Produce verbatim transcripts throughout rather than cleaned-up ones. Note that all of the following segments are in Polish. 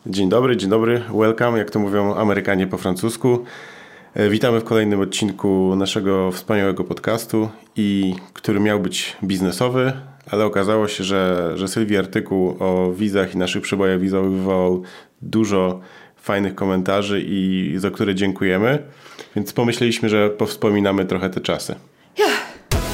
Dzień dobry, dzień dobry, welcome, jak to mówią Amerykanie po francusku. Witamy w kolejnym odcinku naszego wspaniałego podcastu, i który miał być biznesowy, ale okazało się, że, że Sylwii artykuł o wizach i naszych przebojach wizowych wywołał dużo fajnych komentarzy, i za które dziękujemy, więc pomyśleliśmy, że powspominamy trochę te czasy. Yeah.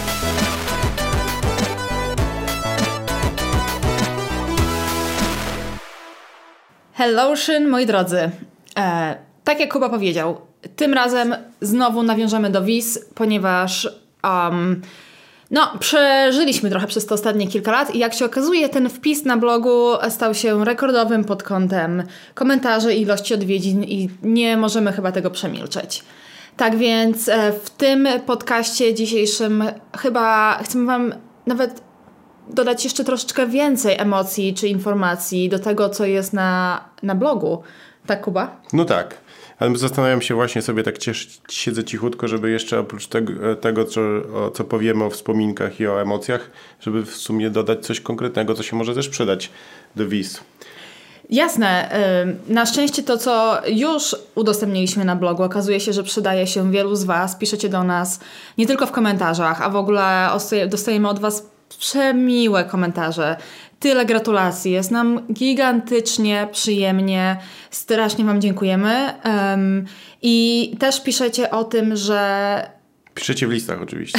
Hello, moi drodzy. E, tak jak Kuba powiedział, tym razem znowu nawiążemy do wiz, ponieważ um, no, przeżyliśmy trochę przez te ostatnie kilka lat i jak się okazuje, ten wpis na blogu stał się rekordowym pod kątem komentarzy i ilości odwiedzin i nie możemy chyba tego przemilczeć. Tak więc e, w tym podcaście dzisiejszym chyba chcemy wam nawet dodać jeszcze troszeczkę więcej emocji czy informacji do tego, co jest na, na blogu. Tak, Kuba? No tak. Ale zastanawiam się właśnie sobie, tak ciesz, siedzę cichutko, żeby jeszcze oprócz tego, tego co, o, co powiemy o wspominkach i o emocjach, żeby w sumie dodać coś konkretnego, co się może też przydać do wiz. Jasne. Na szczęście to, co już udostępniliśmy na blogu, okazuje się, że przydaje się wielu z was. Piszecie do nas nie tylko w komentarzach, a w ogóle dostajemy od was przemiłe komentarze. Tyle gratulacji. Jest nam gigantycznie przyjemnie. Strasznie wam dziękujemy. Um, I też piszecie o tym, że... Piszecie w listach oczywiście.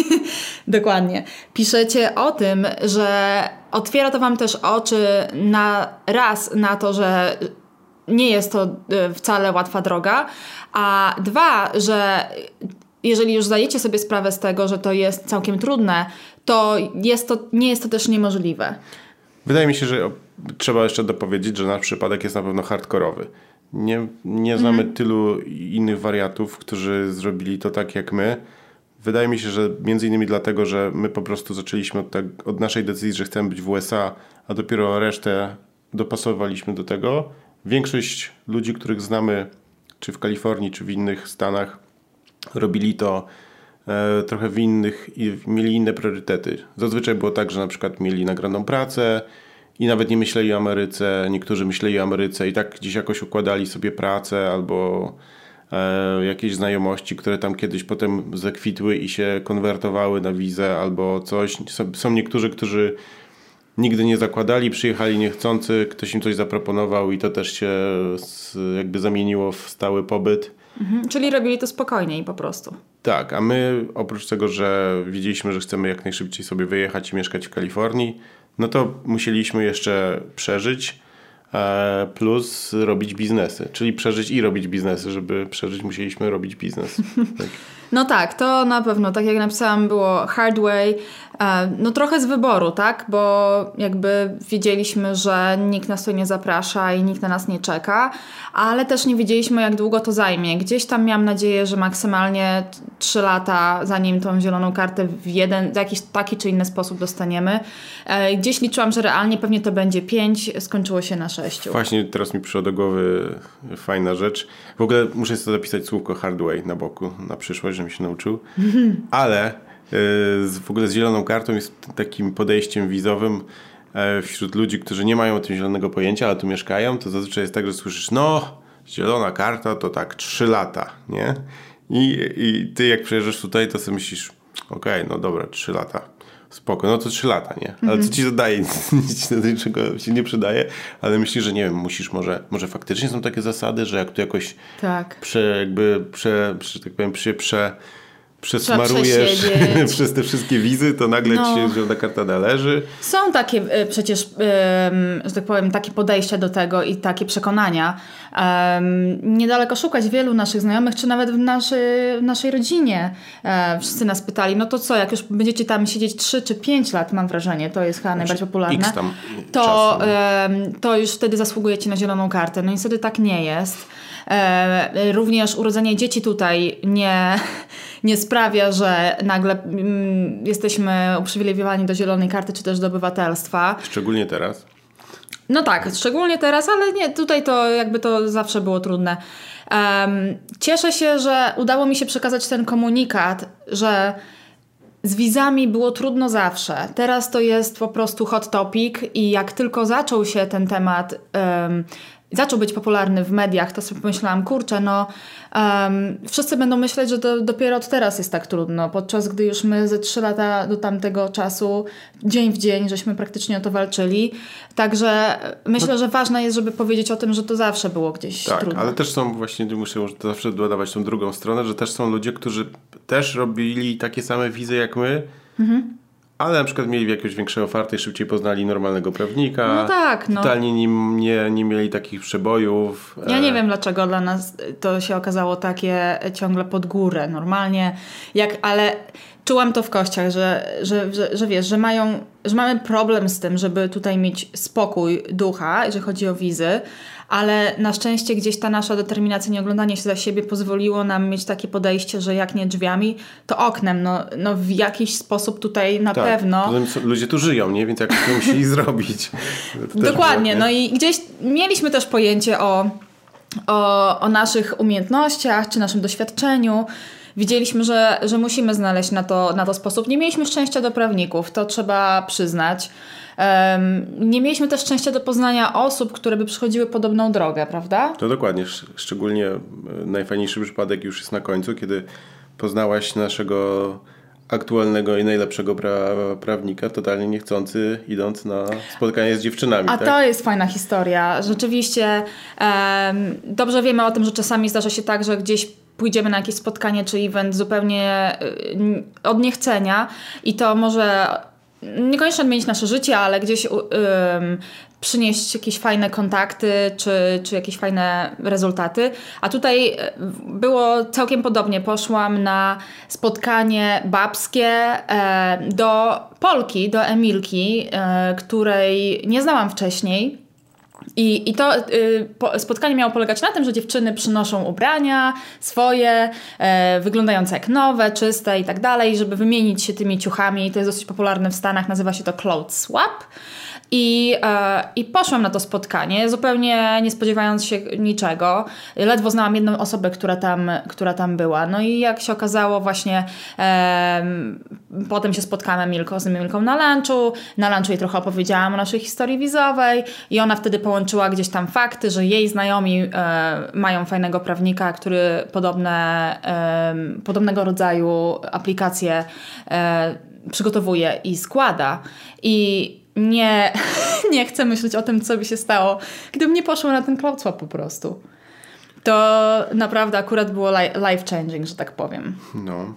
Dokładnie. Piszecie o tym, że otwiera to wam też oczy na raz na to, że nie jest to wcale łatwa droga, a dwa, że jeżeli już zdajecie sobie sprawę z tego, że to jest całkiem trudne, to, jest to nie jest to też niemożliwe. Wydaje mi się, że trzeba jeszcze dopowiedzieć, że nasz przypadek jest na pewno hardkorowy. Nie, nie znamy mm. tylu innych wariatów, którzy zrobili to tak jak my. Wydaje mi się, że między innymi dlatego, że my po prostu zaczęliśmy od, tak, od naszej decyzji, że chcemy być w U S A, a dopiero resztę dopasowaliśmy do tego. Większość ludzi, których znamy, czy w Kalifornii, czy w innych stanach, robili to e, trochę w innych i mieli inne priorytety. Zazwyczaj było tak, że na przykład mieli nagraną pracę i nawet nie myśleli o Ameryce. Niektórzy myśleli o Ameryce i tak gdzieś jakoś układali sobie pracę albo e, jakieś znajomości, które tam kiedyś potem zakwitły i się konwertowały na wizę albo coś. Są, są niektórzy, którzy nigdy nie zakładali, przyjechali niechcący, ktoś im coś zaproponował i to też się z, jakby zamieniło w stały pobyt. Mhm, czyli robili to spokojniej po prostu. Tak, a my oprócz tego, że wiedzieliśmy, że chcemy jak najszybciej sobie wyjechać i mieszkać w Kalifornii, no to musieliśmy jeszcze przeżyć e, plus robić biznesy. Czyli przeżyć i robić biznesy. Żeby przeżyć, musieliśmy robić biznes. Tak. No tak, to na pewno, tak jak napisałam, było hard way. No trochę z wyboru, tak? Bo jakby wiedzieliśmy, że nikt nas tu nie zaprasza i nikt na nas nie czeka, ale też nie wiedzieliśmy, jak długo to zajmie. Gdzieś tam miałam nadzieję, że maksymalnie trzy lata, zanim tą zieloną kartę w jeden, w jakiś taki czy inny sposób dostaniemy. Gdzieś liczyłam, że realnie pewnie to będzie pięć, skończyło się na sześciu. Właśnie teraz mi przyszła do głowy fajna rzecz. W ogóle muszę sobie zapisać słówko hard way na boku, na przyszłość, żebym się nauczył. Ale z, w ogóle z zieloną kartą jest takim podejściem wizowym wśród ludzi, którzy nie mają o tym zielonego pojęcia, ale tu mieszkają, to zazwyczaj jest tak, że słyszysz, no zielona karta to tak trzy lata, nie? I, i ty jak przyjeżdżasz tutaj, to sobie myślisz, okej, okay, no dobra, trzy lata. Spoko, no to trzy lata, nie? Ale mm-hmm. co ci zadaje? Nic do niczego się nie przydaje, ale myślisz, że nie wiem, musisz może, może faktycznie są takie zasady, że jak tu jakoś tak. prze, jakby prze, prze, tak powiem, się prze, przesmarujesz przez te wszystkie wizy, to nagle no. ci się zielona karta należy. Są takie y, przecież, y, że tak powiem, takie podejścia do tego i takie przekonania. Um, niedaleko szukać wielu naszych znajomych, czy nawet w, naszy, w naszej rodzinie. E, wszyscy nas pytali, no to co, jak już będziecie tam siedzieć trzy czy pięć lat, mam wrażenie, to jest chyba najbardziej popularne, X tam to, um, to już wtedy zasługujecie na zieloną kartę. No niestety tak nie jest. E, również urodzenie dzieci tutaj nie, nie sprawia, że nagle mm, jesteśmy uprzywilejowani do zielonej karty, czy też do obywatelstwa. Szczególnie teraz. No tak, szczególnie teraz, ale nie, tutaj to jakby to zawsze było trudne. Um, cieszę się, że udało mi się przekazać ten komunikat, że z wizami było trudno zawsze. Teraz to jest po prostu hot topic i jak tylko zaczął się ten temat um, zaczął być popularny w mediach, to sobie pomyślałam, kurczę, no um, wszyscy będą myśleć, że to dopiero od teraz jest tak trudno, podczas gdy już my ze trzy lata do tamtego czasu, dzień w dzień, żeśmy praktycznie o to walczyli. Także myślę, no, że ważne jest, żeby powiedzieć o tym, że to zawsze było gdzieś tak, trudno. Ale też są właśnie, muszę zawsze dodawać tą drugą stronę, że też są ludzie, którzy też robili takie same wizy jak my, mhm. ale na przykład mieli jakieś większe oferty i szybciej poznali normalnego prawnika. No tak, no. Totalnie nie, nie, nie mieli takich przebojów. Ja nie wiem, dlaczego dla nas to się okazało takie ciągle pod górę. Normalnie, jak, ale czułam to w kościach, że, że, że, że wiesz, że mają, że mamy problem z tym, żeby tutaj mieć spokój ducha, jeżeli chodzi o wizy, ale na szczęście gdzieś ta nasza determinacja, nie oglądanie się za siebie pozwoliło nam mieć takie podejście, że jak nie drzwiami, to oknem. No, no w jakiś sposób tutaj na tak, pewno. Ludzie tu żyją, nie? Więc jak to musieli zrobić. To dokładnie. Było, no i gdzieś mieliśmy też pojęcie o, o, o naszych umiejętnościach, czy naszym doświadczeniu. Widzieliśmy, że, że musimy znaleźć na to, na to sposób. Nie mieliśmy szczęścia do prawników, to trzeba przyznać. Um, nie mieliśmy też szczęścia do poznania osób, które by przychodziły podobną drogę, prawda? To dokładnie. Szczególnie najfajniejszy przypadek już jest na końcu, kiedy poznałaś naszego aktualnego i najlepszego pra- prawnika, totalnie niechcący, idąc na spotkanie z dziewczynami. A tak? To jest fajna historia. Rzeczywiście um, dobrze wiemy o tym, że czasami zdarza się tak, że gdzieś pójdziemy na jakieś spotkanie czy event zupełnie y, od niechcenia i to może niekoniecznie odmienić nasze życie, ale gdzieś y, y, przynieść jakieś fajne kontakty czy, czy jakieś fajne rezultaty. A tutaj było całkiem podobnie. Poszłam na spotkanie babskie e, do Polki, do Emilki, e, której nie znałam wcześniej. I, i to y, po, spotkanie miało polegać na tym, że dziewczyny przynoszą ubrania swoje, e, wyglądające jak nowe, czyste i tak dalej, żeby wymienić się tymi ciuchami. To jest dosyć popularne w Stanach, nazywa się to clothes swap. I, e, I poszłam na to spotkanie, zupełnie nie spodziewając się niczego. Ledwo znałam jedną osobę, która tam, która tam była. No i jak się okazało właśnie e, potem się spotkałam Emilką, z Emilką na lunchu. Na lunchu jej trochę opowiedziałam o naszej historii wizowej i ona wtedy połączyła gdzieś tam fakty, że jej znajomi e, mają fajnego prawnika, który podobne, e, podobnego rodzaju aplikacje e, przygotowuje i składa. I Nie, nie chcę myśleć o tym, co by się stało, gdybym nie poszła na ten cloud swap po prostu. To naprawdę akurat było life changing, że tak powiem. No.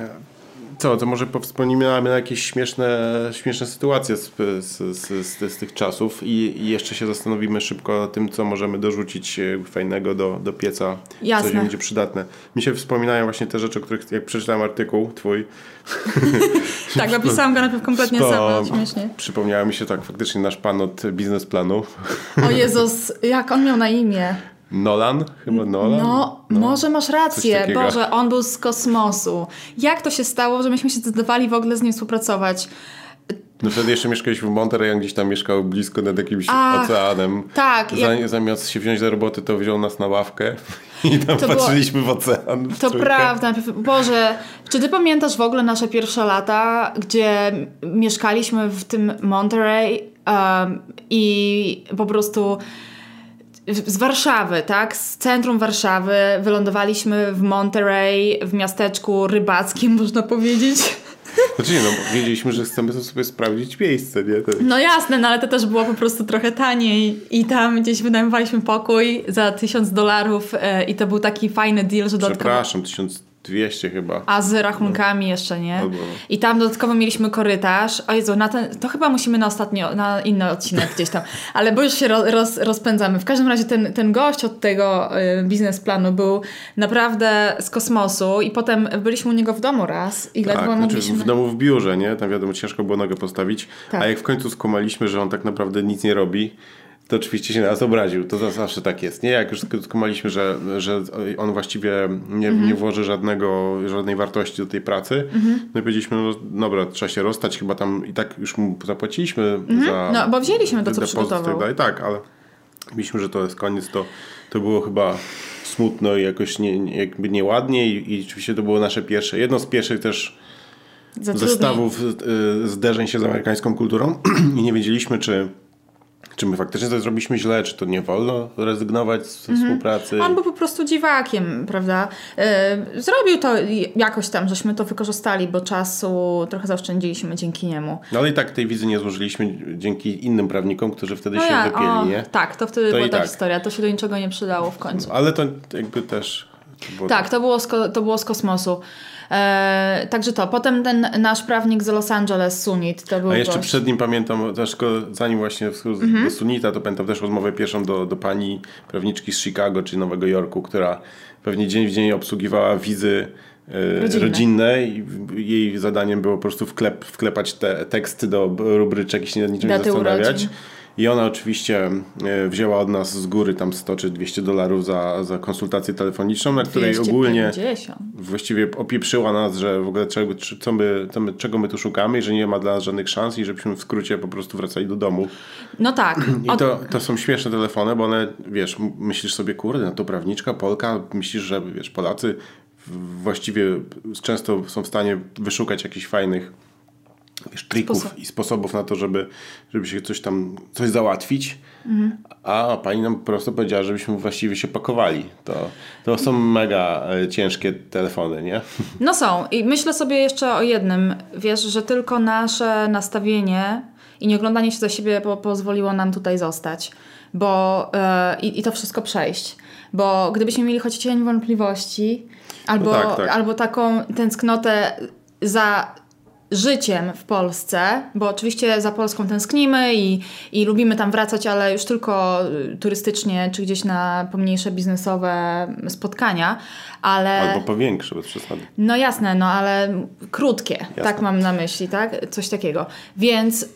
Co, to może wspomnimy na jakieś śmieszne, śmieszne sytuacje z, z, z, z, z tych czasów i, i jeszcze się zastanowimy szybko o tym, co możemy dorzucić fajnego do, do pieca, Jasne. co będzie przydatne. Mi się wspominają właśnie te rzeczy, o których jak przeczytałem artykuł twój. Tak, napisałam go najpierw kompletnie Spo... sama, śmiesznie. Przypomniało mi się tak faktycznie nasz pan od biznesplanu. O Jezus, jak on miał na imię? Nolan? Chyba Nolan? No, no, może masz rację. Boże, on był z kosmosu. Jak to się stało, że myśmy się zdecydowali w ogóle z nim współpracować? No wtedy jeszcze mieszkaliśmy w Monterey, on gdzieś tam mieszkał blisko nad jakimś Ach, oceanem. Tak. Za, jak... Zamiast się wziąć do roboty, to wziął nas na ławkę i tam to patrzyliśmy było... w ocean. W to trójkę. Prawda. Boże, czy ty pamiętasz w ogóle nasze pierwsze lata, gdzie mieszkaliśmy w tym Monterey um, i po prostu... Z Warszawy, tak? Z centrum Warszawy wylądowaliśmy w Monterey, w miasteczku rybackim, można powiedzieć. Znaczy nie, no wiedzieliśmy, że chcemy sobie sprawdzić miejsce, nie? To... No jasne, no ale to też było po prostu trochę taniej i tam gdzieś wynajmowaliśmy pokój za tysiąc dolarów e, i to był taki fajny deal, że dodatkowo... Przepraszam, tysiąc dwieście chyba. A z rachunkami no. jeszcze, nie? No, no. I tam dodatkowo mieliśmy korytarz. O Jezu, na ten, to chyba musimy na ostatnio, na inny odcinek gdzieś tam. Ale bo już się roz, rozpędzamy. W każdym razie ten, ten gość od tego y, biznesplanu był naprawdę z kosmosu i potem byliśmy u niego w domu raz i tak, ledwo znaczy mogliśmy... w domu w biurze, nie? Tam wiadomo, ciężko było nogę postawić. Tak. A jak w końcu skumaliśmy, że on tak naprawdę nic nie robi, to oczywiście się na nas obraził. To zawsze tak jest, nie? Jak już skumaliśmy, że, że on właściwie nie, mm-hmm. nie włoży żadnego, żadnej wartości do tej pracy, mm-hmm. no i powiedzieliśmy, no dobra, trzeba się rozstać, chyba tam i tak już mu zapłaciliśmy mm-hmm. za... No, bo wzięliśmy to, co przygotował. Tak, tak, ale myślimy, że to jest koniec, to, to było chyba smutno i jakoś nie, nie, jakby nieładnie i, i oczywiście to było nasze pierwsze, jedno z pierwszych też zestawów y, zderzeń się z amerykańską kulturą i nie wiedzieliśmy, czy Czy my faktycznie coś zrobiliśmy źle, czy to nie wolno rezygnować z mhm. współpracy? On był po prostu dziwakiem, prawda? Yy, zrobił to jakoś tam, żeśmy to wykorzystali, bo czasu trochę zaoszczędziliśmy dzięki niemu. No ale i tak tej wizy nie złożyliśmy dzięki innym prawnikom, którzy wtedy no się ja, wypieli, o, nie? Tak, to wtedy to była ta tak. historia. To się do niczego nie przydało w końcu. Ale to jakby też... To było tak, to było, z, to było z kosmosu. E, także to. Potem ten nasz prawnik z Los Angeles, Sunit, to był A jeszcze gość. przed nim pamiętam, też zanim właśnie mm-hmm. do Sunita, to pamiętam też rozmowę pierwszą do, do pani prawniczki z Chicago czy Nowego Jorku, która pewnie dzień w dzień obsługiwała wizy e, rodzinne. rodzinne i jej zadaniem było po prostu wklep, wklepać te teksty do rubryczek i się nad niczym nie zastanawiać. Urodzin. I ona oczywiście wzięła od nas z góry tam sto czy dwieście dolarów za, za konsultację telefoniczną, na której dwieście pięćdziesiąt ogólnie właściwie opieprzyła nas, że w ogóle czego, co my, co my, czego my tu szukamy i że nie ma dla nas żadnych szans i żebyśmy w skrócie po prostu wracali do domu. No tak. I to, to są śmieszne telefony, bo one, wiesz, myślisz sobie, kurde, no to prawniczka, Polka, myślisz, że wiesz, Polacy właściwie często są w stanie wyszukać jakichś fajnych wiesz, trików Sposób. i sposobów na to, żeby, żeby się coś tam, coś załatwić, mhm. a pani nam po prostu powiedziała, żebyśmy właściwie się pakowali. To, to są mega e, ciężkie telefony, nie? No są. I myślę sobie jeszcze o jednym. Wiesz, że tylko nasze nastawienie i nie oglądanie się za siebie po, pozwoliło nam tutaj zostać. Bo e, i, i to wszystko przejść. Bo gdybyśmy mieli choć cień wątpliwości albo, no tak, tak. albo taką tęsknotę za życiem w Polsce, bo oczywiście za Polską tęsknimy i, i lubimy tam wracać, ale już tylko turystycznie, czy gdzieś na pomniejsze biznesowe spotkania, ale... Albo po większe, bez przesady. No jasne, no ale krótkie, jasne. Tak mam na myśli, tak? Coś takiego. Więc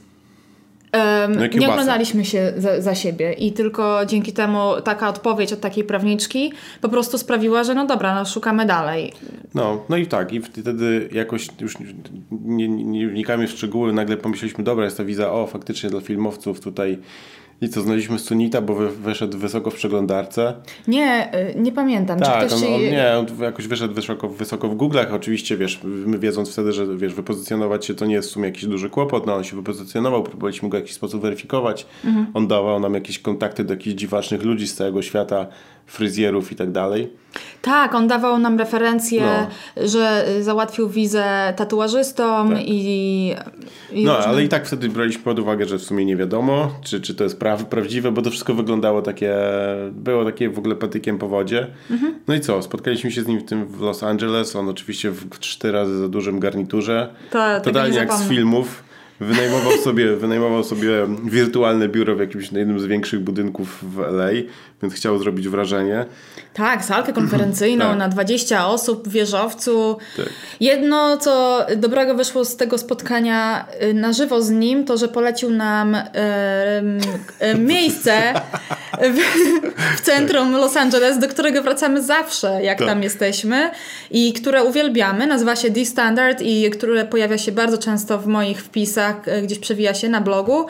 Um, no nie oglądaliśmy się za, za siebie i tylko dzięki temu taka odpowiedź od takiej prawniczki po prostu sprawiła, że no dobra, no szukamy dalej. No, no i tak, i wtedy jakoś już nie, nie wnikamy w szczegóły, nagle pomyśleliśmy, dobra, jest ta wiza, o faktycznie dla filmowców tutaj. I co, znaleźliśmy Sunita, bo wyszedł wysoko w przeglądarce. Nie, nie pamiętam. Tak, czy ktoś on, się... on, nie, on jakoś wyszedł wysoko, wysoko w Google'ach. Oczywiście, wiesz, my wiedząc wtedy, że wiesz, wypozycjonować się to nie jest w sumie jakiś duży kłopot, no on się wypozycjonował, próbowaliśmy go w jakiś sposób weryfikować. Mhm. On dawał nam jakieś kontakty do jakichś dziwacznych ludzi z całego świata, fryzjerów i tak dalej. Tak, on dawał nam referencje, no. że załatwił wizę tatuażystom tak. i, i... No, różne... ale i tak wtedy braliśmy pod uwagę, że w sumie nie wiadomo, czy, czy to jest pra- prawdziwe, bo to wszystko wyglądało takie, było takie w ogóle patykiem po wodzie. Mhm. No i co, spotkaliśmy się z nim w tym w Los Angeles, on oczywiście w cztery razy za dużym garniturze, to, totalnie jak z filmów. Wynajmował sobie, wynajmował sobie wirtualne biuro w jakimś jednym z większych budynków w L A, więc chciał zrobić wrażenie. Tak, salkę konferencyjną tak. na dwadzieścia osób w wieżowcu. Tak. Jedno, co dobrego wyszło z tego spotkania na żywo z nim, to, że polecił nam e, e, miejsce w, w centrum Los Angeles, do którego wracamy zawsze, jak tak. tam jesteśmy i które uwielbiamy. Nazywa się The Standard i które pojawia się bardzo często w moich wpisach, gdzieś przewija się na blogu.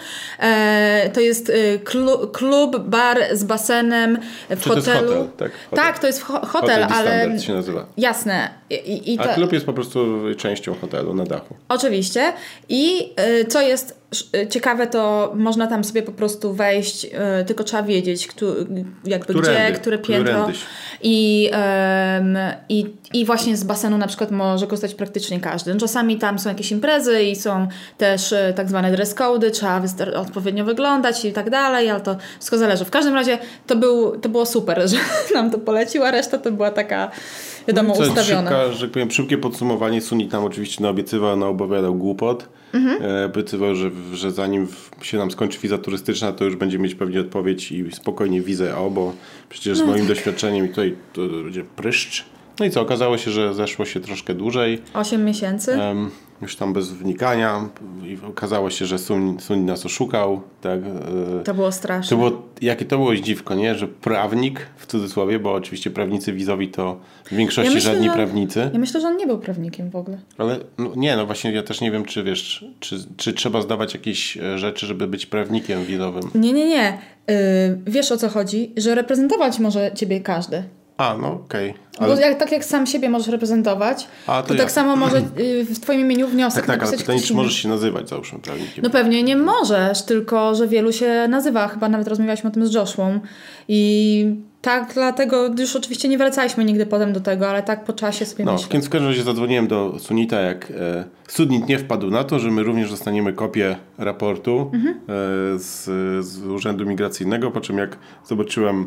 E, to jest klub, klub, bar z basenem w Czy hotelu. To jest hotel, tak, hotel. Tak, to jest ho- hotel, hotel ale... Standard się nazywa. Jasne. I, i A to... klub jest po prostu częścią hotelu na dachu. Oczywiście. I y, co jest y, ciekawe, to można tam sobie po prostu wejść, y, tylko trzeba wiedzieć, kto, jakby Którędy, gdzie, które piętro. I, y, i, I właśnie z basenu na przykład może korzystać praktycznie każdy. Czasami tam są jakieś imprezy i są też y, tak zwane dress cody, trzeba wystar- odpowiednio wyglądać i tak dalej, ale to wszystko zależy. W każdym razie to, był, to było super, że nam to polecił, a reszta to była taka, wiadomo, no, ustawiona. Szybka, że powiem, szybkie podsumowanie. Sunit nam oczywiście naobiecywał, naopowiadał głupot. Mhm. E, obiecywał, że, że zanim się nam skończy wiza turystyczna, to już będzie mieć pewnie odpowiedź i spokojnie wizę O, bo przecież z no moim tak. doświadczeniem tutaj to będzie pryszcz. No i co, okazało się, że zeszło się troszkę dłużej. Osiem miesięcy. Um, już tam bez wnikania i okazało się, że Sun, Sun nas oszukał. Tak, e, to było straszne. To było, jakie to było dziwko, nie? Że prawnik, w cudzysłowie, bo oczywiście prawnicy wizowi to w większości ja myślę, żadni on, prawnicy. Ja myślę, że on nie był prawnikiem w ogóle. Ale no, nie, no właśnie ja też nie wiem, czy wiesz, czy, czy trzeba zdawać jakieś rzeczy, żeby być prawnikiem wizowym. Nie, nie, nie. Yy, wiesz o co chodzi? Że reprezentować może ciebie każdy. A, no okej. Okay. Ale... Bo jak, tak jak sam siebie możesz reprezentować, A, to, to ja. tak samo może w twoim imieniu wniosek tak, napisać tak, ale pytanie, czy możesz się nazywać, załóżmy, prawnikiem? No pewnie nie możesz, tylko że wielu się nazywa. Chyba nawet rozmawialiśmy o tym z Joshą. I tak, dlatego już oczywiście nie wracaliśmy nigdy potem do tego, ale tak po czasie sobie No, myślę. więc w każdym razie zadzwoniłem do Sunita, jak e, Sunit nie wpadł na to, że my również dostaniemy kopię raportu mhm. e, z, z Urzędu Migracyjnego, po czym jak zobaczyłem,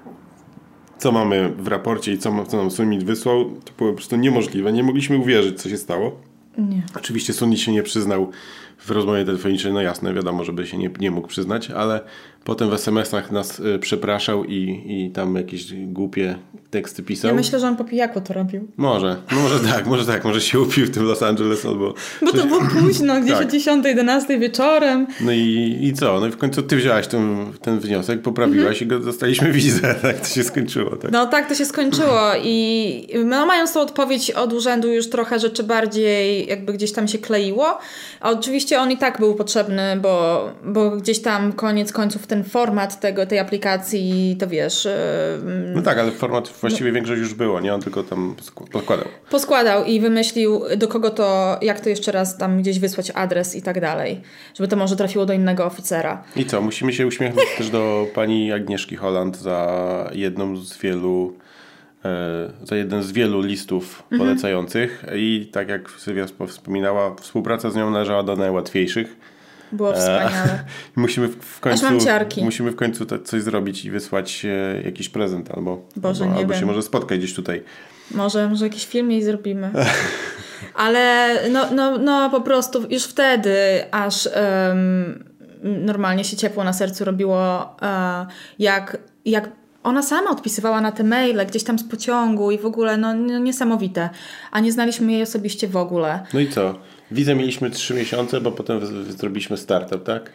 co mamy w raporcie i co, co nam Sunit wysłał, to było po prostu niemożliwe. Nie mogliśmy uwierzyć, co się stało. Nie. Oczywiście Sunit się nie przyznał w rozmowie telefonicznej, no jasne, wiadomo, żeby się nie, nie mógł przyznać, ale potem w es em esach nas y, przepraszał i, i tam jakieś głupie teksty pisał. Ja myślę, że on po pijaku to robił. Może, no może tak, może tak, może się upił w tym Los Angeles albo... Bo to było późno, gdzieś tak. o dziesiątej, jedenastej wieczorem. No i, i co? No i w końcu ty wzięłaś ten, ten wniosek, poprawiłaś mm-hmm. i go dostaliśmy wizę, tak to się skończyło. Tak? No tak to się skończyło i no, mając tą odpowiedź od urzędu już trochę rzeczy bardziej jakby gdzieś tam się kleiło, a oczywiście on i tak był potrzebny, bo, bo gdzieś tam koniec końców ten format tego, tej aplikacji, to wiesz... Yy, no tak, ale format właściwie no, większość już było, nie? On tylko tam poskładał. Poskładał i wymyślił, do kogo to, jak to jeszcze raz tam gdzieś wysłać adres i tak dalej. Żeby to może trafiło do innego oficera. I co? Musimy się uśmiechnąć też do pani Agnieszki Holland za jedną z wielu e, za jeden z wielu listów mhm. polecających i tak jak Sylwia wspominała, współpraca z nią należała do najłatwiejszych. Było wspaniale. E, musimy w, w końcu musimy w końcu coś zrobić i wysłać e, jakiś prezent albo, Boże, albo, nie albo wiem. się może spotkać gdzieś tutaj. Może, może jakiś film jej zrobimy. Ale no, no, no po prostu już wtedy aż um, normalnie się ciepło na sercu robiło, uh, jak, jak ona sama odpisywała na te maile gdzieś tam z pociągu i w ogóle no, no niesamowite. A nie znaliśmy jej osobiście w ogóle. No i co? Wizę mieliśmy trzy miesiące, bo potem w- zrobiliśmy startup, tak?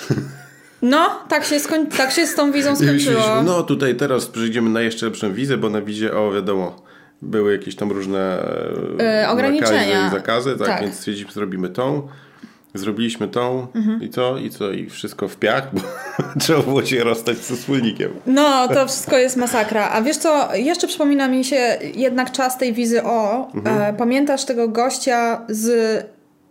No, tak się, skoń- tak się z tą wizą skończyło. No tutaj teraz przejdziemy na jeszcze lepszą wizę, bo na wizie, o wiadomo, były jakieś tam różne yy, ograniczenia i zakazy, tak, tak. Więc stwierdziliśmy, zrobimy tą. Zrobiliśmy tą mhm. i co? I co? I wszystko w piach, bo trzeba było się rozstać ze wspólnikiem. No, to wszystko jest masakra. A wiesz co, jeszcze przypomina mi się jednak czas tej wizy O. Mhm. E, pamiętasz tego gościa z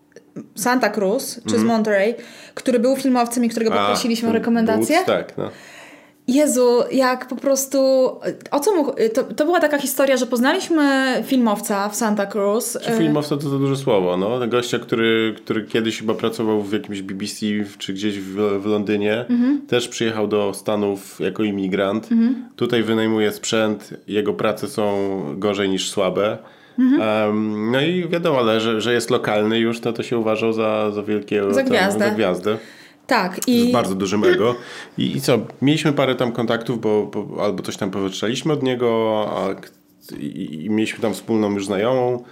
Santa Cruz, czy mhm. z Monterey, który był filmowcem i którego poprosiliśmy o rekomendację? Woods, tak, no. Jezu, jak po prostu... O co mógł... To, to była taka historia, że poznaliśmy filmowca w Santa Cruz. Czy filmowca to za duże słowo, no. Gościa, który, który kiedyś chyba pracował w jakimś B B C czy gdzieś w, w Londynie. Mhm. Też przyjechał do Stanów jako imigrant. Mhm. Tutaj wynajmuje sprzęt. Jego prace są gorzej niż słabe. Mhm. Um, no i wiadomo, ale że, że jest lokalny już, to, to się uważał za, za wielkiego... Za gwiazdę. Tam, za gwiazdę. Tak. I... Z bardzo dużym ego. I, i co? Mieliśmy parę tam kontaktów, bo, bo albo coś tam powytrzeliśmy od niego, a, i, i mieliśmy tam wspólną już znajomą.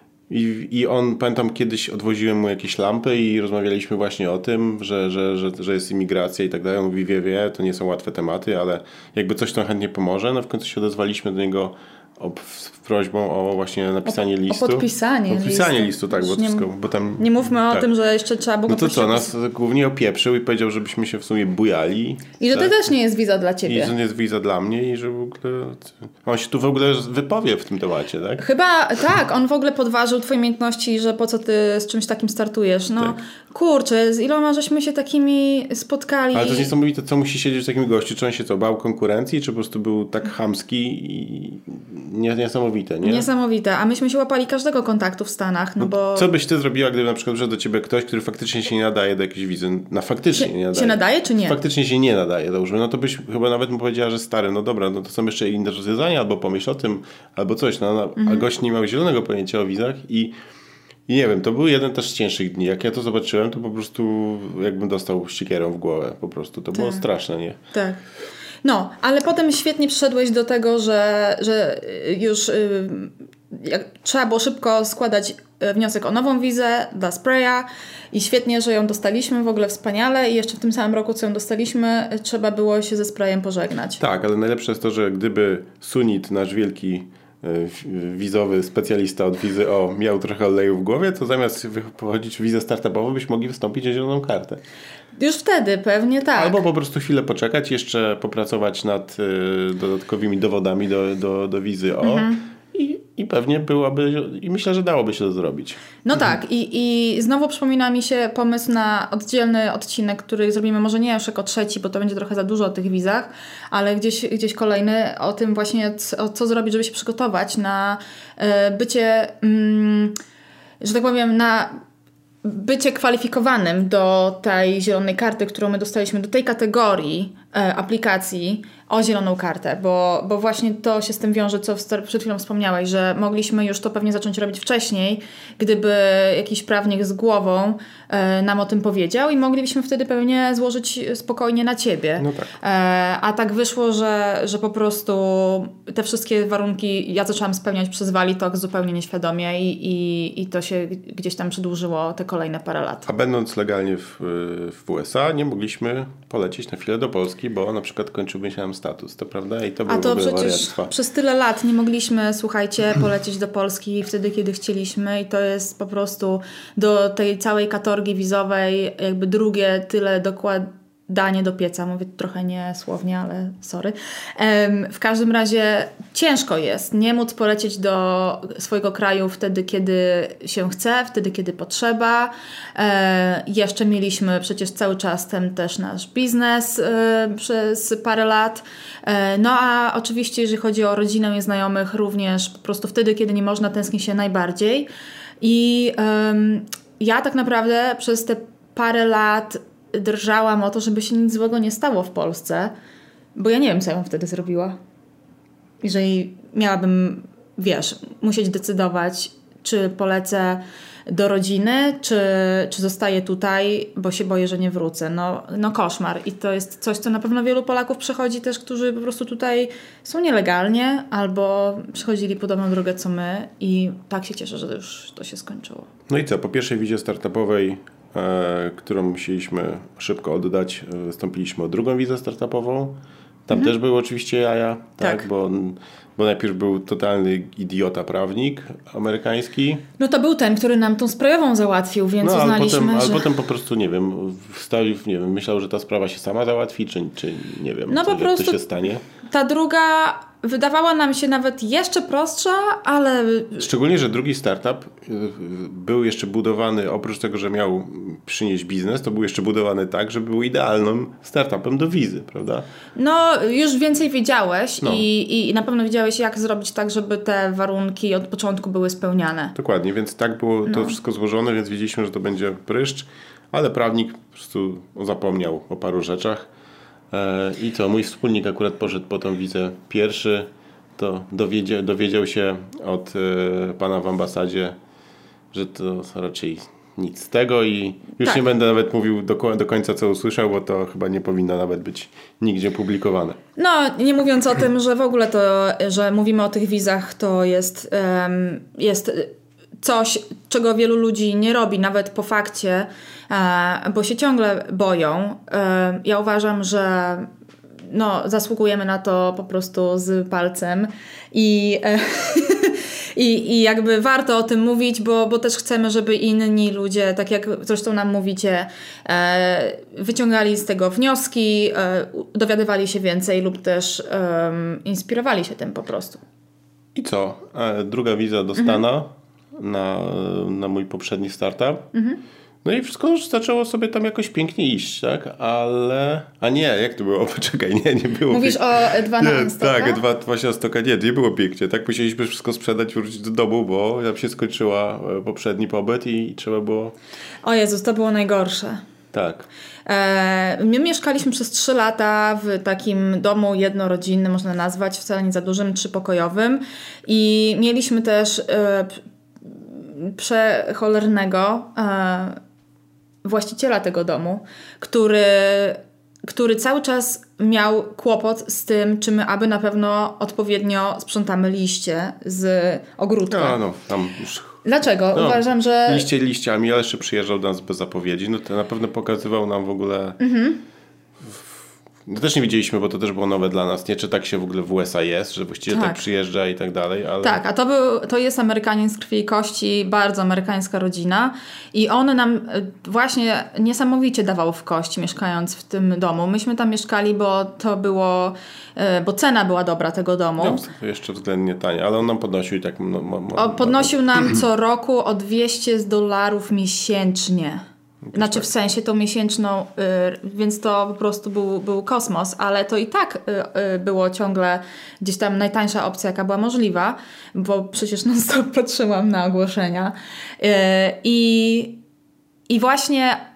I, I on, pamiętam, kiedyś odwoziłem mu jakieś lampy i rozmawialiśmy właśnie o tym, że, że, że, że jest imigracja i tak dalej. On mówi, wie, wie, to nie są łatwe tematy, ale jakby coś to chętnie pomoże. No w końcu się odezwaliśmy do niego o, z prośbą o właśnie napisanie o, listu. O podpisanie, o podpisanie listu. listu, tak, bo, nie, wszystko, bo tam... Nie mówmy tak. o tym, że jeszcze trzeba było... No to co, nas głównie opieprzył i powiedział, żebyśmy się w sumie bujali. I że to tak? też nie jest wiza dla ciebie. I że nie jest wiza dla mnie i że w ogóle... On się tu w ogóle wypowie w tym temacie, tak? Chyba tak, on w ogóle podważył twoje umiejętności, że po co ty z czymś takim startujesz. No tak. Kurczę, z iloma żeśmy się takimi spotkali. Ale to jest niesamowite, co musi siedzieć w takim gościu. Czy on się co, bał konkurencji, czy po prostu był tak chamski i niesamowite, nie? Niesamowite, a myśmy się łapali każdego kontaktu w Stanach, no, no bo... Co byś ty zrobiła, gdyby na przykład przyszedł do ciebie ktoś, który faktycznie się nie nadaje do jakiejś wizy? Na faktycznie się, nie nadaje. Się nadaje, czy nie? Faktycznie się nie nadaje, dobrze. No to byś chyba nawet mu powiedziała, że stary, no dobra, no to są jeszcze inne rozwiązania, albo pomyśl o tym, albo coś. No, no, mhm. A gość nie miał zielonego pojęcia o wizach i I nie wiem, to był jeden też z cięższych dni. Jak ja to zobaczyłem, to po prostu jakbym dostał ściekierą w głowę. Po prostu. To tak. było straszne, nie? Tak. No, ale potem świetnie przyszedłeś do tego, że, że już y, jak, trzeba było szybko składać wniosek o nową wizę dla Spraya i świetnie, że ją dostaliśmy, w ogóle wspaniale i jeszcze w tym samym roku, co ją dostaliśmy, trzeba było się ze Sprayem pożegnać. Tak, ale najlepsze jest to, że gdyby Sunit, nasz wielki wizowy specjalista od wizy O miał trochę oleju w głowie, to zamiast pochodzić w wizę startupową, byśmy mogli wystąpić o zieloną kartę. Już wtedy pewnie tak. Albo po prostu chwilę poczekać, jeszcze popracować nad y, dodatkowymi dowodami do, do, do wizy O mhm. i, i pewnie byłaby, i myślę, że dałoby się to zrobić. No mhm. tak i, i znowu przypomina mi się pomysł na oddzielny odcinek, który zrobimy może nie już jako trzeci, bo to będzie trochę za dużo o tych wizach, ale gdzieś, gdzieś kolejny o tym właśnie, co, co zrobić, żeby się przygotować na y, bycie, mm, że tak powiem, na bycie kwalifikowanym do tej zielonej karty, którą my dostaliśmy, do tej kategorii e, aplikacji o zieloną kartę, bo, bo właśnie to się z tym wiąże, co przed chwilą wspomniałeś, że mogliśmy już to pewnie zacząć robić wcześniej, gdyby jakiś prawnik z głową e, nam o tym powiedział i moglibyśmy wtedy pewnie złożyć spokojnie na ciebie. No tak. E, a tak wyszło, że, że po prostu te wszystkie warunki ja zaczęłam spełniać przez Valitok zupełnie nieświadomie i, i, i to się gdzieś tam przedłużyło te kolejne parę lat. A będąc legalnie w, w U S A nie mogliśmy polecieć na chwilę do Polski, bo na przykład kończyłby się nam status, to prawda? I to było A to przecież wariactwa. Przez tyle lat nie mogliśmy, słuchajcie, polecieć do Polski wtedy, kiedy chcieliśmy i to jest po prostu do tej całej katorgi wizowej jakby drugie tyle dokładanie do pieca. Mówię trochę niesłownie, ale sorry. W każdym razie ciężko jest nie móc polecieć do swojego kraju wtedy, kiedy się chce, wtedy, kiedy potrzeba. E, jeszcze mieliśmy przecież cały czas ten też nasz biznes e, przez parę lat. E, no a oczywiście, jeżeli chodzi o rodzinę i znajomych, również po prostu wtedy, kiedy nie można, tęskni się najbardziej. I e, ja tak naprawdę przez te parę lat drżałam o to, żeby się nic złego nie stało w Polsce, bo ja nie wiem, co ja bym wtedy zrobiła. Jeżeli miałabym, wiesz, musieć decydować, czy polecę do rodziny, czy, czy zostaję tutaj, bo się boję, że nie wrócę. No, no koszmar. I to jest coś, co na pewno wielu Polaków przechodzi też, którzy po prostu tutaj są nielegalnie albo przechodzili podobną drogę co my i tak się cieszę, że już to się skończyło. No i co? Po pierwszej wizie startupowej, e, którą musieliśmy szybko oddać, wystąpiliśmy o drugą wizę startupową. Tam mhm. też były oczywiście jaja, tak? tak. Bo, bo najpierw był totalny idiota prawnik amerykański. No to był ten, który nam tą sprayową załatwił, więc no, uznaliśmy, potem, że... ale potem po prostu, nie wiem, wstawił, nie wiem, myślał, że ta sprawa się sama załatwi, czy, czy nie wiem, no co, po prostu to się stanie. Ta druga wydawała nam się nawet jeszcze prostsza, ale... Szczególnie, że drugi startup był jeszcze budowany, oprócz tego, że miał przynieść biznes, to był jeszcze budowany tak, że był idealnym startupem do wizy, prawda? No, już więcej wiedziałeś no. i, i na pewno wiedziałeś, jak zrobić tak, żeby te warunki od początku były spełniane. Dokładnie, więc tak było to no. wszystko złożone, więc wiedzieliśmy, że to będzie pryszcz, ale prawnik po prostu zapomniał o paru rzeczach. I to mój wspólnik akurat poszedł po tą wizę pierwszy, to dowiedział, dowiedział się od e, pana w ambasadzie, że to raczej nic z tego i już tak. nie będę nawet mówił do, do końca, co usłyszał, bo to chyba nie powinno nawet być nigdzie publikowane. No, nie mówiąc o tym, że w ogóle to, że mówimy o tych wizach, to jest, um, jest coś, czego wielu ludzi nie robi, nawet po fakcie, bo się ciągle boją. Ja uważam, że no, zasługujemy na to po prostu z palcem i, i, i jakby warto o tym mówić, bo, bo też chcemy, żeby inni ludzie, tak jak zresztą nam mówicie, wyciągali z tego wnioski, dowiadywali się więcej lub też inspirowali się tym po prostu. I co? Druga wiza do Stana mhm. na, na mój poprzedni startup. Mhm. No i wszystko już zaczęło sobie tam jakoś pięknie iść, tak? Ale... A nie, jak to było? Poczekaj, nie, nie było Mówisz pięknie. o E dwa na Unstocka? Tak, E dwa właśnie na Unstocka, nie, nie było pięknie. Tak musieliśmy wszystko sprzedać i wrócić do domu, bo tam się skończyła poprzedni pobyt i trzeba było... O Jezus, to było najgorsze. Tak. E, my mieszkaliśmy przez trzy lata w takim domu jednorodzinnym, można nazwać, wcale nie za dużym, trzypokojowym i mieliśmy też e, przecholernego e, właściciela tego domu, który, który cały czas miał kłopot z tym, czy my aby na pewno odpowiednio sprzątamy liście z ogródka. No, no, tam już... Dlaczego? No, Uważam, że... Liście liściami, ale jeszcze przyjeżdżał do nas bez zapowiedzi. No to na pewno pokazywał nam w ogóle... Mhm. no też nie wiedzieliśmy, bo to też było nowe dla nas, nie? Czy tak się w ogóle w U S A jest, że właściwie tak, tak przyjeżdża i tak dalej, ale... Tak, a to, był, to jest Amerykanin z krwi i kości, bardzo amerykańska rodzina i on nam właśnie niesamowicie dawał w kość, mieszkając w tym domu. Myśmy tam mieszkali, bo to było, bo cena była dobra tego domu. No, jeszcze względnie tanie, ale on nam podnosił i tak... No, no, o, podnosił nam co roku o dwieście dolarów miesięcznie. Znaczy w sensie tą miesięczną, yy, więc to po prostu był, był kosmos, ale to i tak yy, yy, było ciągle gdzieś tam najtańsza opcja, jaka była możliwa, bo przecież non stop patrzyłam na ogłoszenia. Yy, i, I właśnie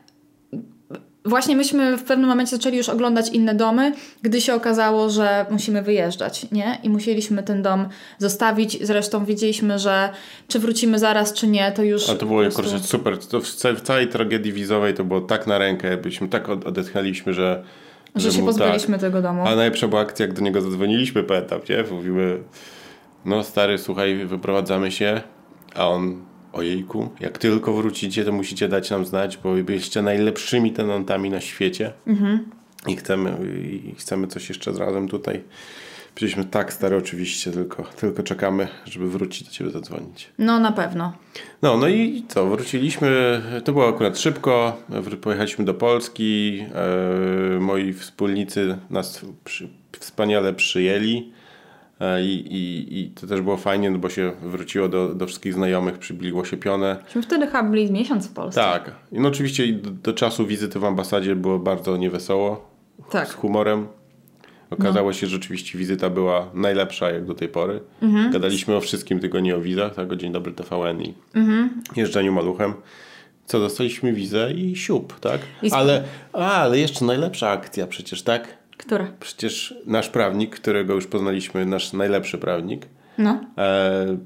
Właśnie myśmy w pewnym momencie zaczęli już oglądać inne domy, gdy się okazało, że musimy wyjeżdżać, nie? I musieliśmy ten dom zostawić. Zresztą wiedzieliśmy, że czy wrócimy zaraz, czy nie, to już... A to było prostu... kurczę, super. To w, w całej tragedii wizowej to było tak na rękę. Byliśmy tak odetchnęliśmy, że... Że, że się mu, pozbyliśmy tak. tego domu. A najlepsza była akcja, jak do niego zadzwoniliśmy po etapie. Mówimy, no stary, słuchaj, wyprowadzamy się. A on... Ojejku, jak tylko wrócicie, to musicie dać nam znać, bo byliście najlepszymi tenantami na świecie. Mhm. I chcemy, i chcemy coś jeszcze razem tutaj. Byliśmy tak stary oczywiście, tylko, tylko czekamy, żeby wrócić do ciebie zadzwonić. No na pewno. No, no i co, wróciliśmy, to było akurat szybko, pojechaliśmy do Polski, e, moi wspólnicy nas przy, wspaniale przyjęli. I, i, I to też było fajnie, no bo się wróciło do, do wszystkich znajomych, przybiliło się pionę. Myśmy wtedy chyba byli miesiąc w Polsce. Tak. I no oczywiście do, do czasu wizyty w ambasadzie było bardzo niewesoło. Tak. Z humorem. Okazało no. się, że rzeczywiście wizyta była najlepsza jak do tej pory. Mhm. Gadaliśmy o wszystkim, tylko nie o wizach, tak? O Dzień Dobry T V N i mhm. jeżdżeniu maluchem. Co, dostaliśmy wizę i siup, tak? I sp- ale, a, ale jeszcze najlepsza akcja przecież, tak? Która? Przecież nasz prawnik, którego już poznaliśmy, nasz najlepszy prawnik, no. e,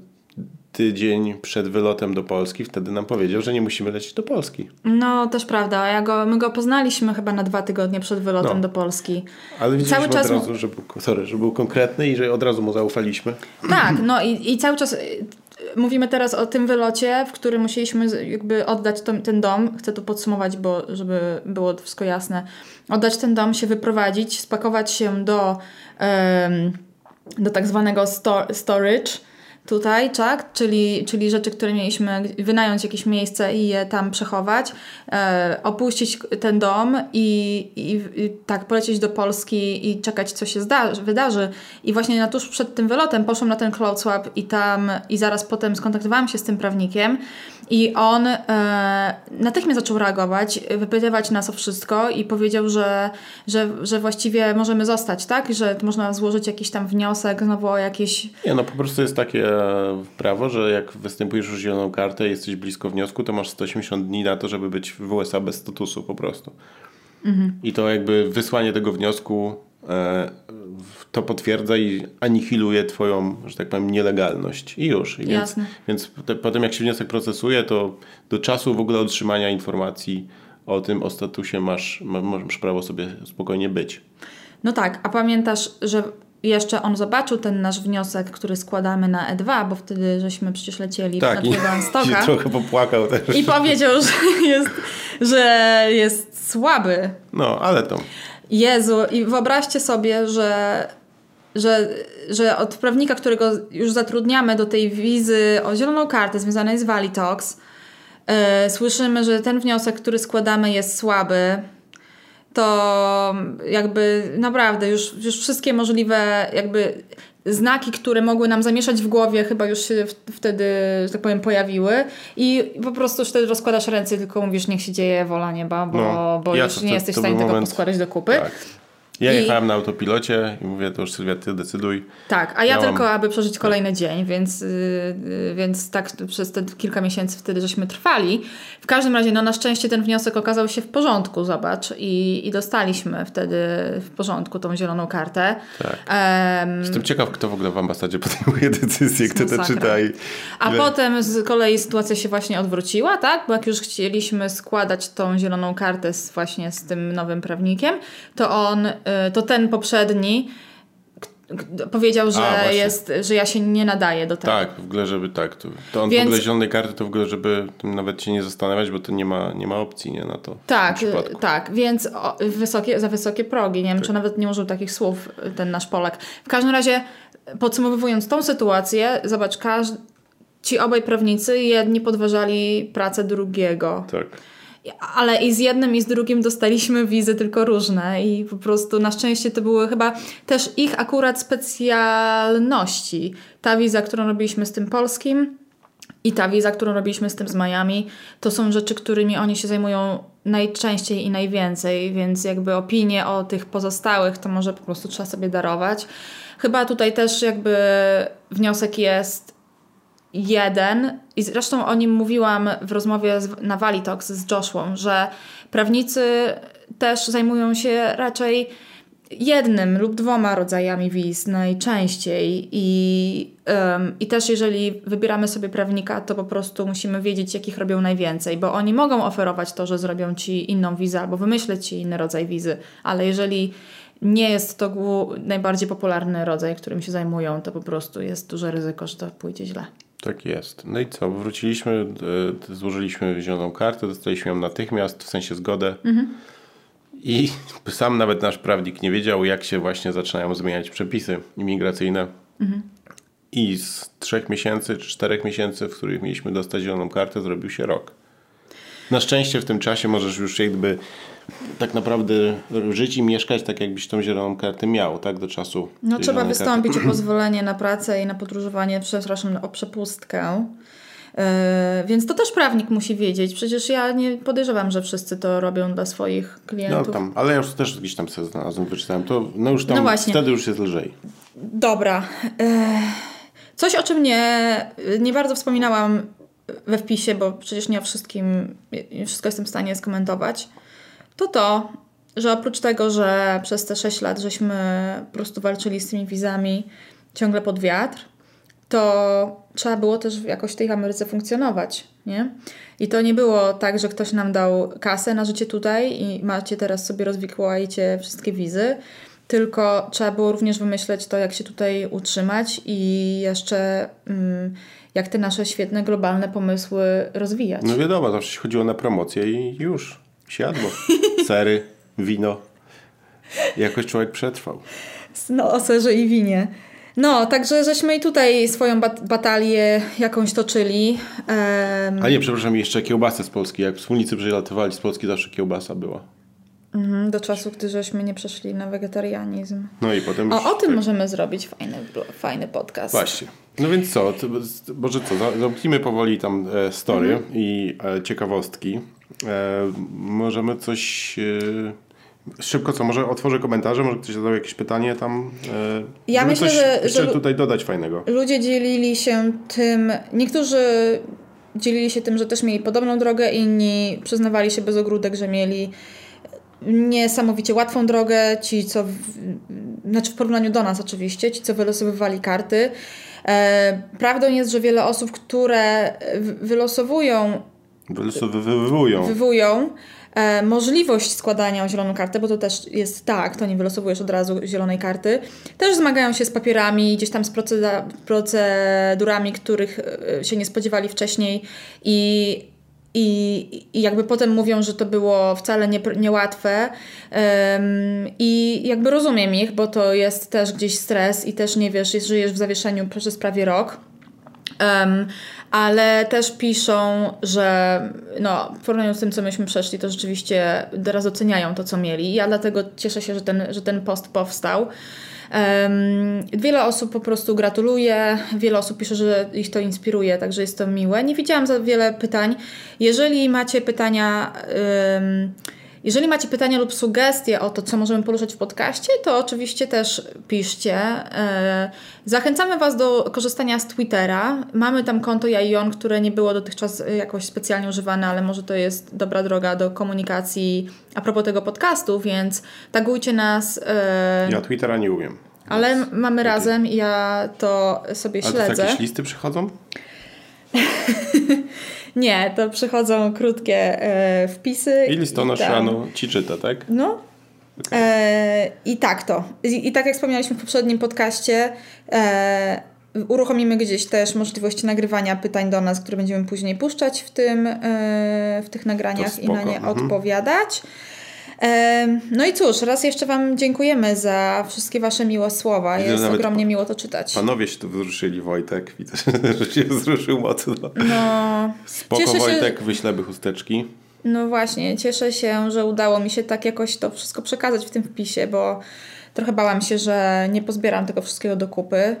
tydzień przed wylotem do Polski wtedy nam powiedział, że nie musimy lecieć do Polski. No, też prawda. Ja go, my go poznaliśmy chyba na dwa tygodnie przed wylotem no. do Polski. Ale widzieliśmy cały czas od razu, mu... że, był, sorry, że był konkretny i że od razu mu zaufaliśmy. Tak, no i, i cały czas... Mówimy teraz o tym wylocie, w którym musieliśmy jakby oddać to, ten dom. Chcę tu podsumować, bo żeby było to wszystko jasne. Oddać ten dom, się wyprowadzić, spakować się do, um, do tak zwanego sto- storage tutaj, tak? Czyli, czyli rzeczy, które mieliśmy wynająć jakieś miejsce i je tam przechować, e, opuścić ten dom i, i, i tak polecieć do Polski i czekać, co się zdarzy, wydarzy. I właśnie na tuż przed tym wylotem poszłam na ten cloud swap i tam i zaraz potem skontaktowałam się z tym prawnikiem i on e, natychmiast zaczął reagować, wypytywać nas o wszystko i powiedział, że, że, że właściwie możemy zostać, tak? Że można złożyć jakiś tam wniosek znowu o jakieś... Nie, no po prostu jest takie prawo, że jak występujesz o zieloną kartę i jesteś blisko wniosku, to masz sto osiemdziesiąt dni na to, żeby być w U S A bez statusu po prostu. Mhm. I to jakby wysłanie tego wniosku e, to potwierdza i anihiluje twoją, że tak powiem, nielegalność. I już. I więc więc te, potem jak się wniosek procesuje, to do czasu w ogóle otrzymania informacji o tym, o statusie masz, masz prawo sobie spokojnie być. No tak, a pamiętasz, że jeszcze on zobaczył ten nasz wniosek, który składamy na E dwa, bo wtedy żeśmy przecież lecieli tak, na Białymstoka. I trochę popłakał też. I powiedział, że jest, że jest słaby. No, ale to... Jezu, i wyobraźcie sobie, że, że, że od prawnika, którego już zatrudniamy do tej wizy o zieloną kartę związanej z Valitox, yy, słyszymy, że ten wniosek, który składamy, jest słaby. To jakby naprawdę już, już wszystkie możliwe jakby znaki, które mogły nam zamieszać w głowie, chyba już się w, wtedy, że tak powiem, pojawiły i po prostu już wtedy rozkładasz ręce, tylko mówisz, niech się dzieje wola nieba, bo, no, bo już to, nie jesteś w stanie tego moment... poskładać do kupy. Tak. Ja jechałem I... na autopilocie i mówię, to już Sylwia, ty decyduj. Tak, a ja Miałam... tylko, aby przeżyć kolejny dzień, więc, yy, więc tak przez te kilka miesięcy wtedy żeśmy trwali. W każdym razie, no na szczęście ten wniosek okazał się w porządku, zobacz, i, i dostaliśmy wtedy w porządku tą zieloną kartę. Tak. Um, Jestem ciekaw, kto w ogóle w ambasadzie podejmuje decyzję, kto to czyta. I... A potem z kolei sytuacja się właśnie odwróciła, tak? Bo jak już chcieliśmy składać tą zieloną kartę z, właśnie z tym nowym prawnikiem, to on to ten poprzedni powiedział, że, A, jest, że ja się nie nadaję do tego. Tak, w ogóle, żeby tak. To, to on Więc... w ogóle zielonej karty, to w ogóle, żeby nawet się nie zastanawiać, bo to nie ma, nie ma opcji, nie, na to. Tak, tak, więc o, wysokie, za wysokie progi. Nie wiem, tak. czy nawet nie użył takich słów ten nasz Polak. W każdym razie, podsumowując tą sytuację, zobacz, każdy, ci obaj prawnicy, jedni podważali pracę drugiego. Tak. Ale i z jednym i z drugim dostaliśmy wizy tylko różne i po prostu na szczęście to były chyba też ich akurat specjalności. Ta wiza, którą robiliśmy z tym polskim i ta wiza, którą robiliśmy z tym z Miami, to są rzeczy, którymi oni się zajmują najczęściej i najwięcej, więc jakby opinie o tych pozostałych to może po prostu trzeba sobie darować. Chyba tutaj też jakby wniosek jest jeden, i zresztą o nim mówiłam w rozmowie z, na Valley Talks z Joshua, że prawnicy też zajmują się raczej jednym lub dwoma rodzajami wiz najczęściej i, um, i też jeżeli wybieramy sobie prawnika, to po prostu musimy wiedzieć, jakich robią najwięcej, bo oni mogą oferować to, że zrobią ci inną wizę albo wymyśleć ci inny rodzaj wizy, ale jeżeli nie jest to najbardziej popularny rodzaj, którym się zajmują, to po prostu jest duże ryzyko, że to pójdzie źle. Tak jest. No i co? Wróciliśmy, e, złożyliśmy zieloną kartę, dostaliśmy ją natychmiast, w sensie zgodę. Mhm. I sam nawet nasz prawnik nie wiedział, jak się właśnie zaczynają zmieniać przepisy imigracyjne. Mhm. I z trzech miesięcy czy czterech miesięcy, w których mieliśmy dostać zieloną kartę, zrobił się rok. Na szczęście w tym czasie możesz już jakby tak naprawdę żyć i mieszkać tak, jakbyś tą zieloną kartę miał, tak, do czasu. No trzeba wystąpić karty. o pozwolenie na pracę i na podróżowanie, przepraszam, o przepustkę. Yy, więc to też prawnik musi wiedzieć. Przecież ja nie podejrzewam, że wszyscy to robią dla swoich klientów. No tam, ale ja już też gdzieś tam sobie znalazłem, wyczytałem. To no już tam, no właśnie. Wtedy już jest lżej. Dobra. Yy, coś, o czym nie, nie bardzo wspominałam we wpisie, bo przecież nie o wszystkim, nie wszystko jestem w stanie skomentować, to to, że oprócz tego, że przez te sześć lat żeśmy po prostu walczyli z tymi wizami ciągle pod wiatr, to trzeba było też jakoś w tej Ameryce funkcjonować, nie? I to nie było tak, że ktoś nam dał kasę na życie tutaj i macie teraz sobie rozwikłajcie wszystkie wizy, tylko trzeba było również wymyśleć to, jak się tutaj utrzymać i jeszcze mm, jak te nasze świetne, globalne pomysły rozwijać. No wiadomo, zawsze się chodziło na promocję i już siadło. Sery, wino. Jakoś człowiek przetrwał. No, o serze i winie. No, także żeśmy i tutaj swoją bat- batalię jakąś toczyli. Um... A nie, przepraszam, jeszcze kiełbasę z Polski. Jak wspólnicy przylatywali z Polski, zawsze kiełbasa była. Mhm, do czasu, gdy żeśmy nie przeszli na wegetarianizm. No i potem... O, o tym tak. możemy zrobić fajny, fajny podcast. Właśnie. No więc co? To, może co? Zamknijmy powoli tam e, story mhm. i e, ciekawostki. E, możemy coś... E, Szybko co, może otworzę komentarze, może ktoś zadał jakieś pytanie tam. E, ja myślę, coś że, jeszcze że tutaj dodać fajnego. Ludzie dzielili się tym, niektórzy dzielili się tym, że też mieli podobną drogę, inni przyznawali się bez ogródek, że mieli niesamowicie łatwą drogę, ci co, w, znaczy w porównaniu do nas oczywiście, ci co wylosowywali karty. E, prawdą jest, że wiele osób, które wylosowują wylosowywują wywują e, możliwość składania o zieloną kartę, bo to też jest tak, to nie wylosowujesz od razu zielonej karty, też zmagają się z papierami, gdzieś tam z proceda- procedurami, których się nie spodziewali wcześniej i I, I jakby potem mówią, że to było wcale nie, niełatwe um, i jakby rozumiem ich, bo to jest też gdzieś stres i też nie wiesz, żyjesz w zawieszeniu przez prawie rok. Um, ale też piszą, że no, w porównaniu z tym, co myśmy przeszli, to rzeczywiście teraz doceniają to, co mieli. Ja dlatego cieszę się, że ten, że ten post powstał. Um, wiele osób po prostu gratuluje, wiele osób pisze, że ich to inspiruje, także jest to miłe. Nie widziałam za wiele pytań. Jeżeli macie pytania, um, jeżeli macie pytania lub sugestie o to, co możemy poruszać w podcaście, to oczywiście też piszcie. Zachęcamy Was do korzystania z Twittera. Mamy tam konto ja i on, które nie było dotychczas jakoś specjalnie używane, ale może to jest dobra droga do komunikacji a propos tego podcastu, więc tagujcie nas. Ja Twittera nie umiem. Ale więc mamy okay. razem i ja to sobie ale śledzę. A to jakieś listy przychodzą? Nie, to przychodzą krótkie e, wpisy. I listonosz rano ci czyta, tak? No, Okay. E, I tak to. I, I tak jak wspomnialiśmy w poprzednim podcaście, e, uruchomimy gdzieś też możliwość nagrywania pytań do nas, które będziemy później puszczać w, tym, e, w tych nagraniach i na nie mhm. odpowiadać. E, no i cóż, raz jeszcze Wam dziękujemy za wszystkie Wasze miłe słowa. Widzę, jest ogromnie miło to czytać. Panowie się tu wzruszyli, Wojtek. Widzę, że się wzruszył mocno. No, spoko, cieszę Wojtek, się... wyślemy chusteczki. No właśnie, cieszę się, że udało mi się tak jakoś to wszystko przekazać w tym wpisie, bo trochę bałam się, że nie pozbieram tego wszystkiego do kupy.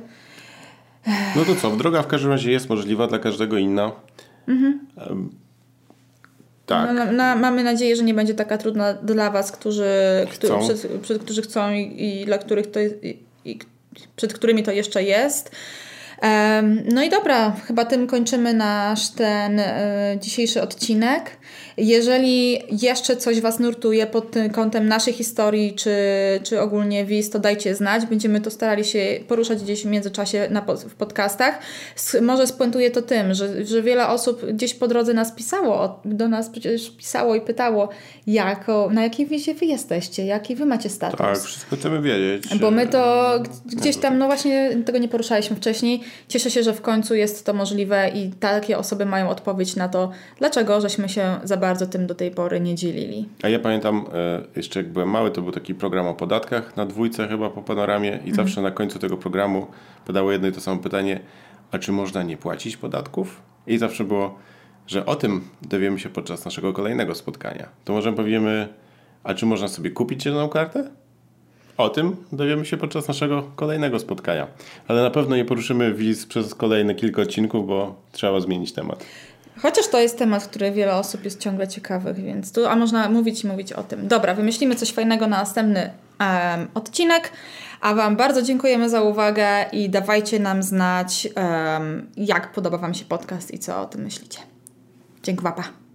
No to co, droga w każdym razie jest możliwa, dla każdego inna. Mhm. Um, tak. No, na, na, mamy nadzieję, że nie będzie taka trudna dla Was, którzy chcą, przed, przed, którzy chcą i, i dla których to jest, i, i przed którymi to jeszcze jest. Um, no i dobra, chyba tym kończymy nasz ten y, dzisiejszy odcinek. Jeżeli jeszcze coś Was nurtuje pod tym kątem naszej historii, czy, czy ogólnie W I S, to dajcie znać. Będziemy to starali się poruszać gdzieś w międzyczasie na, w podcastach. S- może spuentuje to tym, że, że wiele osób gdzieś po drodze nas pisało, do nas przecież pisało i pytało, jako, na jakiej wizie Wy jesteście, jaki Wy macie status. Tak, wszystko chcemy wiedzieć. Bo my to gdzieś tam, no właśnie tego nie poruszaliśmy wcześniej. Cieszę się, że w końcu jest to możliwe i takie osoby mają odpowiedź na to, dlaczego żeśmy się za bardzo tym do tej pory nie dzielili. A ja pamiętam, jeszcze jak byłem mały, to był taki program o podatkach na dwójce chyba po Panoramie i mhm. zawsze na końcu tego programu padało jedno i to samo pytanie, a czy można nie płacić podatków? I zawsze było, że o tym dowiemy się podczas naszego kolejnego spotkania. To może powiemy, a czy można sobie kupić zieloną kartę? O tym dowiemy się podczas naszego kolejnego spotkania. Ale na pewno nie poruszymy W I S przez kolejne kilka odcinków, bo trzeba zmienić temat. Chociaż to jest temat, który wiele osób jest ciągle ciekawych, więc tu, a można mówić i mówić o tym. Dobra, wymyślimy coś fajnego na następny um, odcinek, a Wam bardzo dziękujemy za uwagę i dawajcie nam znać, um, jak podoba Wam się podcast i co o tym myślicie. Dziękuję, pa.